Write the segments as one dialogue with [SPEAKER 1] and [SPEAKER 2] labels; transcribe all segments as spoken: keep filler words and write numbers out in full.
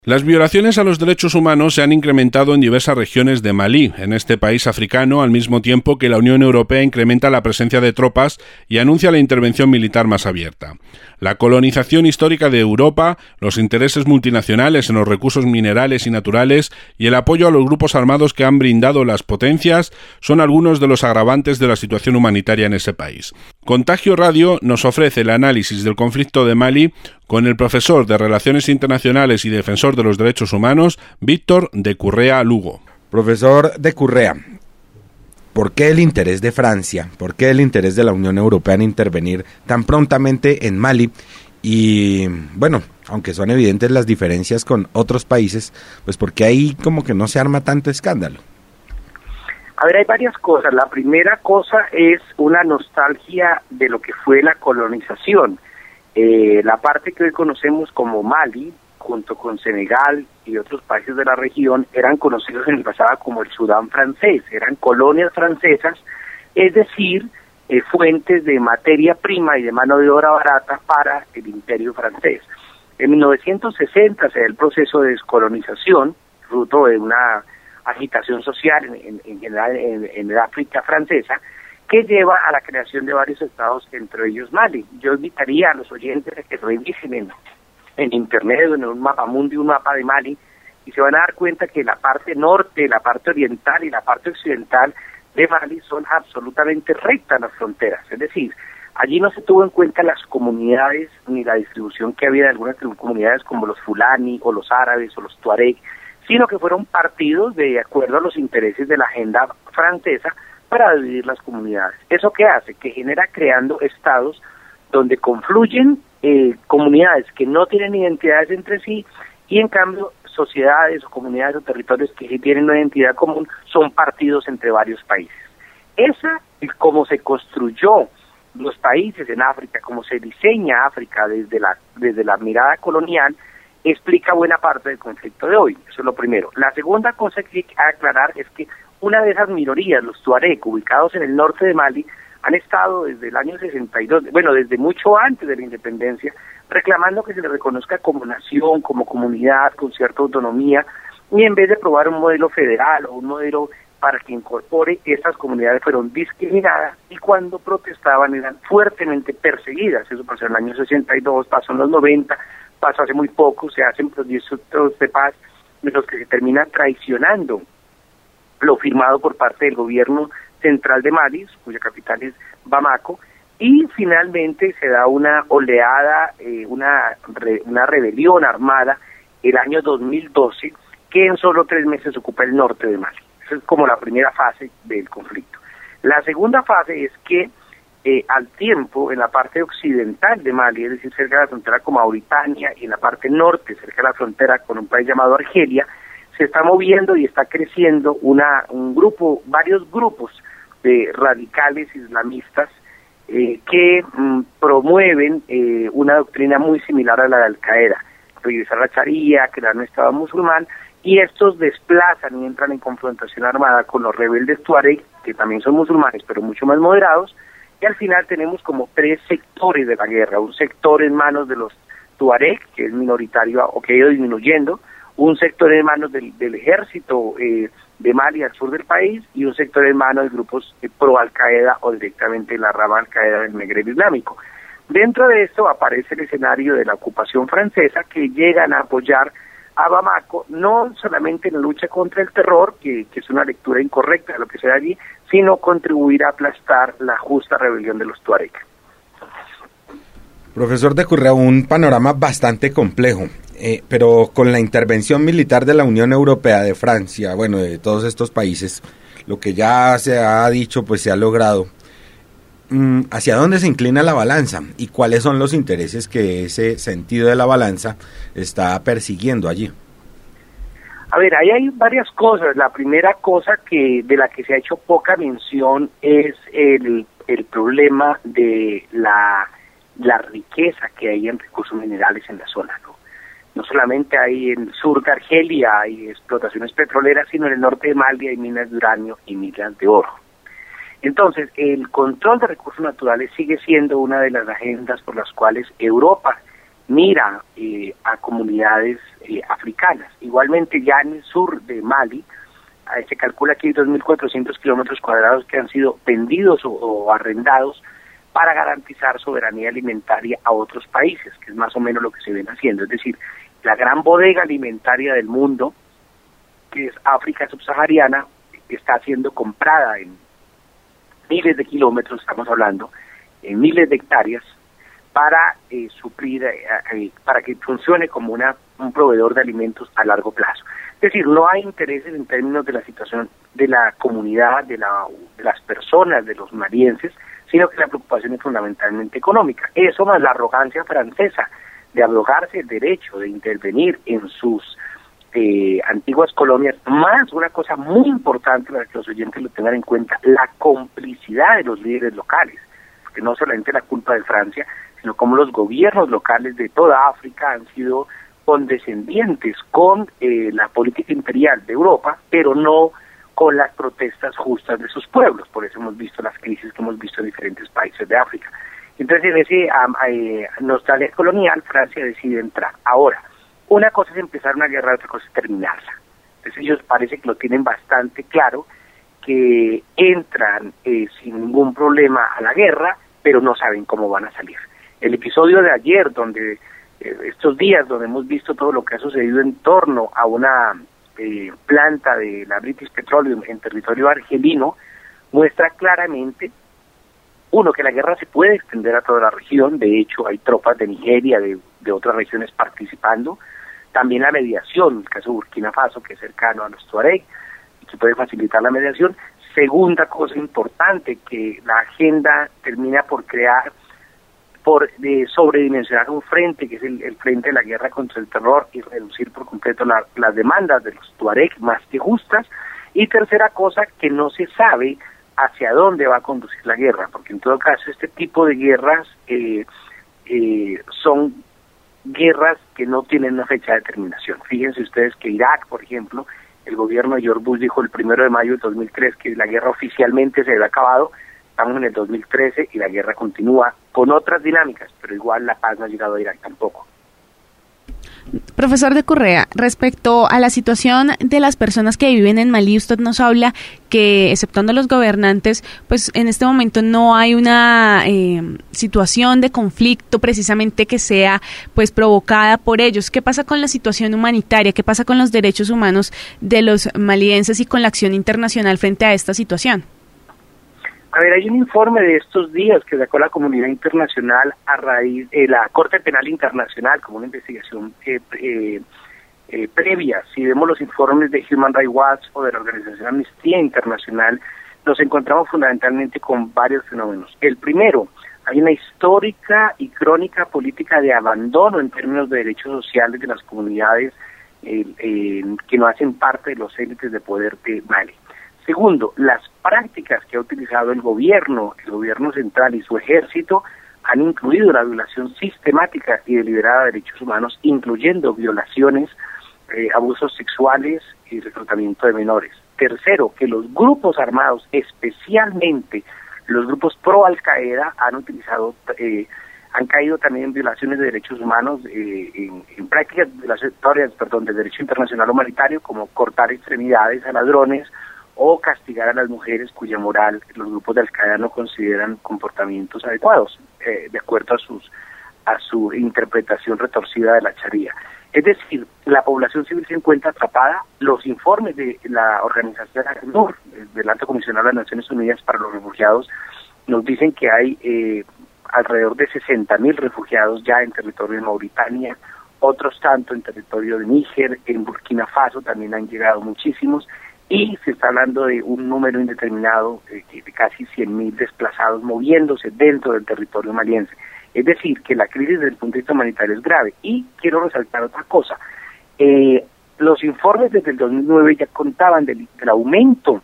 [SPEAKER 1] Las violaciones a los derechos humanos se han incrementado en diversas regiones de Malí, en este país africano, al mismo tiempo que la Unión Europea incrementa la presencia de tropas y anuncia la intervención militar más abierta. La colonización histórica de Europa, los intereses multinacionales en los recursos minerales y naturales y el apoyo a los grupos armados que han brindado las potencias son algunos de los agravantes de la situación humanitaria en ese país. Contagio Radio nos ofrece el análisis del conflicto de Malí con el profesor de Relaciones Internacionales y defensor de los derechos humanos, Víctor de Currea Lugo.
[SPEAKER 2] Profesor de Currea, ¿por qué el interés de Francia, por qué el interés de la Unión Europea en intervenir tan prontamente en Malí? Y bueno, aunque son evidentes las diferencias con otros países, pues porque ahí como que no se arma tanto escándalo.
[SPEAKER 3] A ver, hay varias cosas. La primera cosa es una nostalgia de lo que fue la colonización. Eh, la parte que hoy conocemos como Malí, junto con Senegal y otros países de la región, eran conocidos en el pasado como el Sudán francés, eran colonias francesas, es decir, eh, fuentes de materia prima y de mano de obra barata para el imperio francés. En mil novecientos sesenta se da el proceso de descolonización, fruto de una agitación social en, en, en general en, en el África francesa, que lleva a la creación de varios estados, entre ellos Malí. Yo invitaría a los oyentes a que revisen en, en internet o en un mapa mundi, un mapa de Malí, y se van a dar cuenta que la parte norte, la parte oriental y la parte occidental de Malí son absolutamente rectas las fronteras, es decir, allí no se tuvo en cuenta las comunidades ni la distribución que había de algunas comunidades como los fulani o los árabes o los tuareg, sino que fueron partidos de acuerdo a los intereses de la agenda francesa para dividir las comunidades. ¿Eso qué hace? Que genera creando estados donde confluyen eh, comunidades que no tienen identidades entre sí y en cambio sociedades o comunidades o territorios que sí tienen una identidad común son partidos entre varios países. Esa es como se construyó los países en África, como se diseña África desde la, desde la mirada colonial, explica buena parte del conflicto de hoy. Eso es lo primero. La segunda cosa que hay que aclarar es que una de esas minorías, los tuareg, ubicados en el norte de Malí, han estado desde el año sesenta y dos, bueno, desde mucho antes de la independencia, reclamando que se les reconozca como nación, como comunidad, con cierta autonomía, y en vez de probar un modelo federal o un modelo para que incorpore, estas comunidades fueron discriminadas y cuando protestaban eran fuertemente perseguidas. Eso pasó en el año sesenta y dos, pasó en los noventa, pasó hace muy poco, se hacen procesos de paz en los que se termina traicionando lo firmado por parte del gobierno central de Malí, cuya capital es Bamako, y finalmente se da una oleada, eh, una, re, una rebelión armada el año dos mil doce, que en solo tres meses ocupa el norte de Malí. Esa es como la primera fase del conflicto. La segunda fase es que eh, al tiempo, en la parte occidental de Malí, es decir, cerca de la frontera con Mauritania, y en la parte norte, cerca de la frontera con un país llamado Argelia, se está moviendo y está creciendo una un grupo, varios grupos de radicales islamistas eh, que mm, promueven eh, una doctrina muy similar a la de Al-Qaeda, regresar a la Sharia, crear un Estado musulmán, y estos desplazan y entran en confrontación armada con los rebeldes tuareg, que también son musulmanes, pero mucho más moderados, y al final tenemos como tres sectores de la guerra: un sector en manos de los tuareg, que es minoritario o que ha ido disminuyendo, un sector en manos del, del ejército eh, de Malí al sur del país y un sector en manos de grupos eh, pro Al-Qaeda o directamente la rama Al-Qaeda del Magreb Islámico. Dentro de esto aparece el escenario de la ocupación francesa, que llegan a apoyar a Bamako, no solamente en la lucha contra el terror, que, que es una lectura incorrecta de lo que se da allí, sino contribuir a aplastar la justa rebelión de los tuareg.
[SPEAKER 2] Profesor de Currea, un panorama bastante complejo. Eh, pero con la intervención militar de la Unión Europea, de Francia, bueno, de todos estos países, lo que ya se ha dicho, pues se ha logrado. Mm, ¿Hacia dónde se inclina la balanza? ¿Y cuáles son los intereses que ese sentido de la balanza está persiguiendo allí?
[SPEAKER 3] A ver, ahí hay varias cosas. La primera cosa que de la que se ha hecho poca mención es el, el problema de la, la riqueza que hay en recursos minerales en la zona, ¿no? No solamente hay en el sur de Argelia hay explotaciones petroleras, sino en el norte de Malí hay minas de uranio y minas de oro. Entonces, el control de recursos naturales sigue siendo una de las agendas por las cuales Europa mira eh, a comunidades eh, africanas. Igualmente ya en el sur de Mali, eh, se calcula que hay dos mil cuatrocientos kilómetros cuadrados que han sido vendidos o, o arrendados para garantizar soberanía alimentaria a otros países, que es más o menos lo que se ven haciendo. Es decir, la gran bodega alimentaria del mundo, que es África subsahariana, está siendo comprada en miles de kilómetros, estamos hablando, en miles de hectáreas, para eh, suplir, eh, eh, para que funcione como una un proveedor de alimentos a largo plazo. Es decir, no hay intereses en términos de la situación de la comunidad, de, la, de las personas, de los malienses, sino que la preocupación es fundamentalmente económica. Eso más la arrogancia francesa de abrogarse el derecho de intervenir en sus eh, antiguas colonias, más una cosa muy importante para que los oyentes lo tengan en cuenta, la complicidad de los líderes locales, porque no solamente la culpa de Francia, sino como los gobiernos locales de toda África han sido condescendientes con eh, la política imperial de Europa, pero no con las protestas justas de sus pueblos. Por eso hemos visto las crisis que hemos visto en diferentes países de África. Entonces, en ese um, eh, nostalgia colonial, Francia decide entrar. Ahora, una cosa es empezar una guerra, otra cosa es terminarla. Entonces ellos parece que lo tienen bastante claro, que entran eh, sin ningún problema a la guerra, pero no saben cómo van a salir. El episodio de ayer, donde eh, estos días, donde hemos visto todo lo que ha sucedido en torno a una eh, planta de la British Petroleum en territorio argelino, muestra claramente, uno, que la guerra se puede extender a toda la región. De hecho, hay tropas de Nigeria, de, de otras regiones participando. También la mediación, el caso de Burkina Faso, que es cercano a los Tuareg, y que puede facilitar la mediación. Segunda cosa importante, que la agenda termina por crear, por eh, sobredimensionar un frente, que es el, el frente de la guerra contra el terror, y reducir por completo la, las demandas de los Tuareg más que justas. Y tercera cosa, que no se sabe hacia dónde va a conducir la guerra, porque en todo caso este tipo de guerras eh, eh, son guerras que no tienen una fecha de terminación. Fíjense ustedes que Irak, por ejemplo, el gobierno de George Bush dijo el primero de mayo de dos mil tres que la guerra oficialmente se había acabado. Estamos en el dos mil trece y la guerra continúa con otras dinámicas, pero igual la paz no ha llegado a Irak tampoco.
[SPEAKER 4] Profesor de Correa, respecto a la situación de las personas que viven en Malí, usted nos habla que, exceptuando los gobernantes, pues en este momento no hay una eh, situación de conflicto precisamente que sea pues provocada por ellos. ¿Qué pasa con la situación humanitaria? ¿Qué pasa con los derechos humanos de los malienses y con la acción internacional frente a esta situación?
[SPEAKER 3] A ver, hay un informe de estos días que sacó la comunidad internacional a raíz de la Corte Penal Internacional como una investigación eh, eh, eh, previa. Si vemos los informes de Human Rights Watch o de la Organización Amnistía Internacional, nos encontramos fundamentalmente con varios fenómenos. El primero, hay una histórica y crónica política de abandono en términos de derechos sociales de las comunidades eh, eh, que no hacen parte de los élites de poder de Mali. Segundo, las prácticas que ha utilizado el gobierno, el gobierno central y su ejército han incluido la violación sistemática y deliberada de derechos humanos, incluyendo violaciones, eh, abusos sexuales y reclutamiento de menores. Tercero, que los grupos armados, especialmente los grupos pro Al Qaeda, han utilizado, eh, han caído también en violaciones de derechos humanos, eh, en, en prácticas violatorias, perdón, del derecho internacional humanitario, como cortar extremidades a ladrones, o castigar a las mujeres cuya moral los grupos de Al Qaeda no consideran comportamientos adecuados, eh, de acuerdo a sus a su interpretación retorcida de la Sharia. Es decir, la población civil se encuentra atrapada. Los informes de la organización ACNUR, del Alto Comisionado de las Naciones Unidas para los Refugiados, nos dicen que hay eh, alrededor de sesenta mil refugiados ya en territorio de Mauritania, otros tanto en territorio de Níger, en Burkina Faso también han llegado muchísimos, y se está hablando de un número indeterminado eh, de casi cien mil desplazados moviéndose dentro del territorio maliense. Es decir, que la crisis desde el punto de vista humanitario es grave. Y quiero resaltar otra cosa. Eh, los informes desde el dos mil nueve ya contaban del, del aumento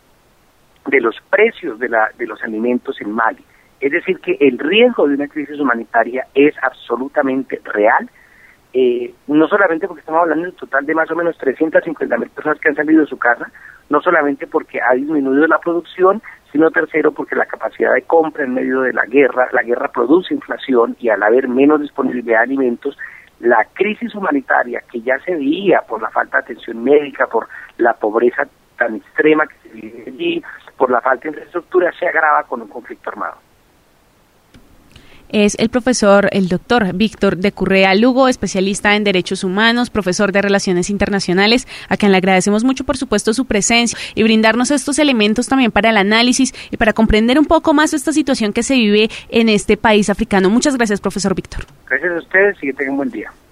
[SPEAKER 3] de los precios de, la, de los alimentos en Mali. Es decir, que el riesgo de una crisis humanitaria es absolutamente real. Eh, no solamente porque estamos hablando en total de más o menos trescientas cincuenta mil personas que han salido de su casa, no solamente porque ha disminuido la producción, sino tercero porque la capacidad de compra en medio de la guerra, la guerra produce inflación y al haber menos disponibilidad de alimentos, la crisis humanitaria que ya se veía por la falta de atención médica, por la pobreza tan extrema que se vive allí, por la falta de infraestructura, se agrava con un conflicto armado.
[SPEAKER 4] Es el profesor, el doctor Víctor de Currea Lugo, especialista en derechos humanos, profesor de relaciones internacionales, a quien le agradecemos mucho, por supuesto, su presencia y brindarnos estos elementos también para el análisis y para comprender un poco más esta situación que se vive en este país africano. Muchas gracias, profesor Víctor.
[SPEAKER 3] Gracias a ustedes y que tengan un buen día.